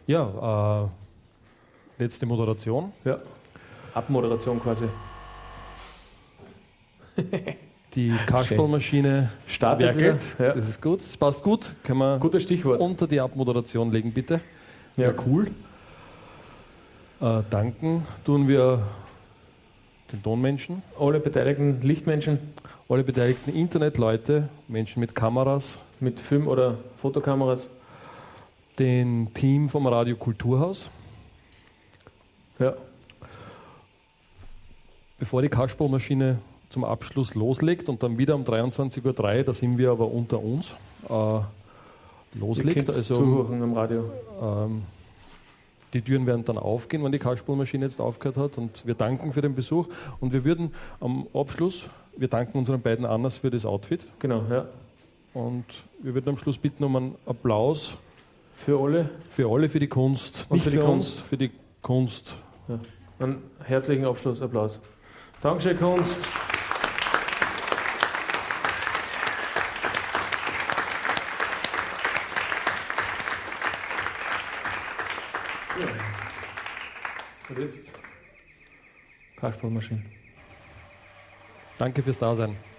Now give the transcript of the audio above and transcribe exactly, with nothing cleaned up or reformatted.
Ja, äh, letzte Moderation. Ja, Abmoderation quasi. Die Kasperlmaschine Startet werkelt. wieder, ja. Das ist gut. Das passt gut. Können wir Gutes Stichwort. unter die Abmoderation legen, bitte. Ja, cool. Äh, danken tun wir den Tonmenschen, Alle beteiligten Lichtmenschen alle beteiligten Internetleute, Menschen mit Kameras, mit Film- oder Fotokameras. den Team vom Radio Kulturhaus. Ja, Bevor die Kasperlmaschine zum Abschluss loslegt und dann wieder um dreiundzwanzig Uhr drei, da sind wir aber unter uns, äh, loslegt. Also zuhören am Radio. ähm, die Türen werden dann aufgehen, wenn die Kasperlmaschine jetzt aufgehört hat, und wir danken für den Besuch und wir würden am Abschluss, wir danken unseren beiden Annas für das Outfit Genau, ja. und wir würden am Schluss bitten um einen Applaus Für alle. für alle, für die Kunst, Und nicht für die für Kunst. uns, für die Kunst. Ja. Einen herzlichen Abschlussapplaus. Dankeschön, Kunst. Ja. Und jetzt Kasperlmaschine. Danke fürs Dasein.